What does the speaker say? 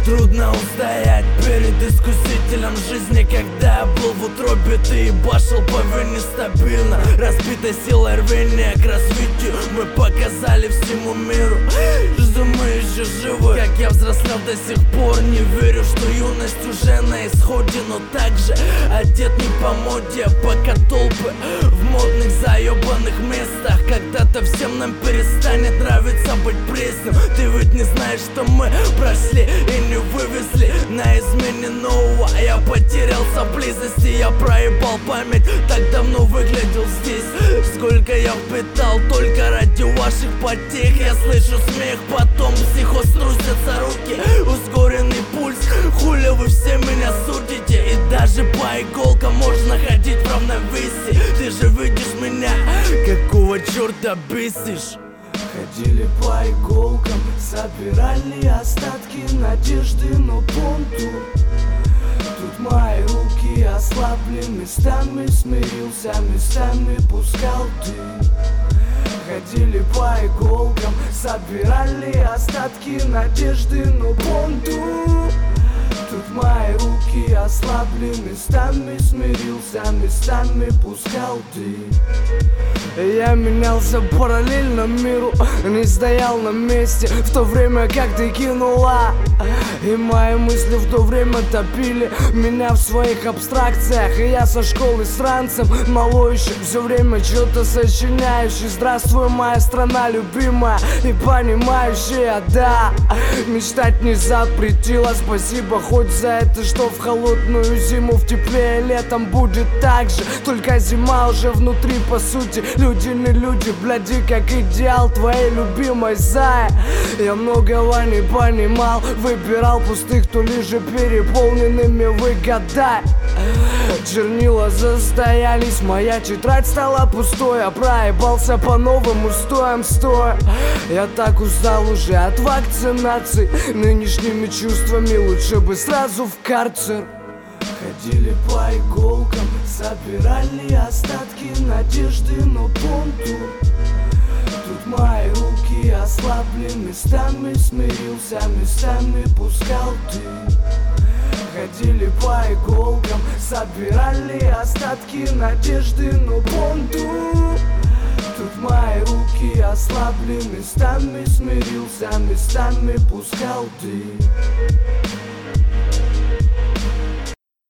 Трудно устоять перед искусителем жизни. Когда я был в утробе, ты ебашил по вине стабильно. Разбитой силой рвения к развитию мы показали всему миру, что мы еще живы. Как я взрослел, до сих пор не верю, что юность уже на исходе. Но также одет не по моде, пока толпы в модных заебанных местах. Когда-то всем нам перестанет нравиться быть пресным. Ты ведь не знаешь, что мы прошли и не вывезли на измене нового. Я потерялся в близости, я проебал память. Так давно выглядел здесь. Сколько я впитал только ради ваших потех. Я слышу смех, потом психоз, трусятся руки, ускоренный пульс. Хули вы все меня судите? И даже по иголкам можно ходить в равновесии. Ты же видишь меня, какого черта бесишь? Ходили по иголкам, собирали остатки надежды, но бунту. Тут мои руки ослабли, местами смирился, местами пускал дым. Ходили по иголкам, собирали остатки надежды, но бунту. Тут мои руки ослабли, местами смирился, местами пускал дым. Я менялся параллельно миру, не стоял на месте в то время, как ты кинула. И мои мысли в то время топили меня в своих абстракциях. И я со школы с ранцем, малоющий, все время что-то сочиняющий. Здравствуй, моя страна любимая и понимающая, да. Мечтать не запретила, спасибо хоть за это, что в холодную зиму, в тепле летом будет так же. Только зима уже внутри, по сути. Люди не люди, бляди, как идеал твоей любимой зая. Я многого не понимал, выбирал пустых, то лишь переполненными выгадай. Чернила застоялись, моя тетрадь стала пустой. Я проебался по новым устоям стоя. Я так устал уже от вакцинации. Нынешними чувствами лучше бы сразу в карцер. Ходили по иголкам, собирали остатки надежды, но бунту. Тут мои руки ослабли, местами смирился, местами пускал дым. Ходили по иголкам, собирали остатки надежды, но бунту. Тут мои руки ослабли, местами смирился, местами пускал дым.